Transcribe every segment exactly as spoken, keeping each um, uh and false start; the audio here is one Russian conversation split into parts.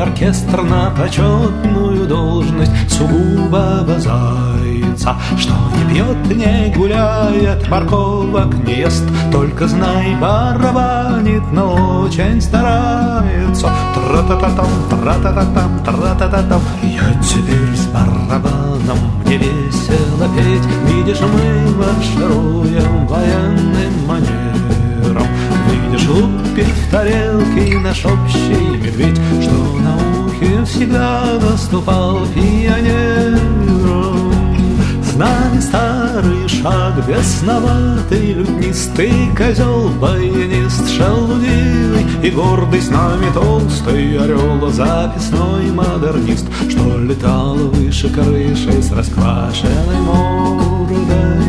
оркестр на почетную должность сугубого зайца, что не пьет, не гуляет, морковок не ест, только знай, барабанит, но очень старается. Тра-та-та-там, тра-та-та-там, тра-та-та-там. Я теперь с барабаном, мне весело петь. Видишь, мы маршируем военным манером. Видишь, лупит в тарелке наш общий медведь, что на ухе всегда выступал пионером. С нами старый шаг, бесноватый лютнистый козел, баянист шалудивый и гордый с нами толстый орел, записной модернист, что летал выше крыши с расквашенной мордой.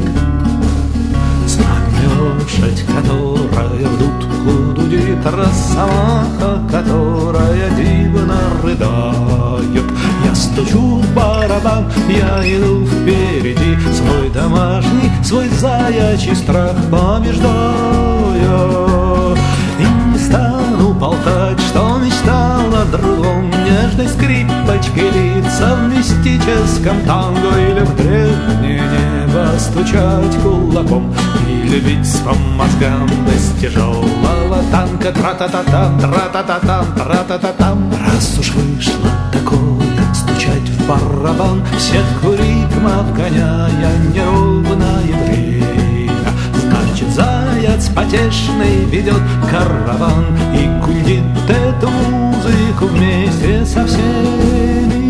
С нами лошадь, которая в дудку дудит, росомаха, которая дивно рыдает. Я стучу в барабан, я иду впереди, свой домашний, свой заячий страх побеждаю. И не стану болтать, что мечтал о другом, нежной скрипочке лица в мистическом танго, или в древнее небо стучать кулаком, или бить по мозгам из тяжелого танка. Тра-та-та-там, тра-та-та-там, тра-та-та-там. Раз уж вышло такое стучать в барабан, в сетку ритмов гоняя неровное время, значит, заяц потешный ведет караван и гудит эту музыку вместе со всеми.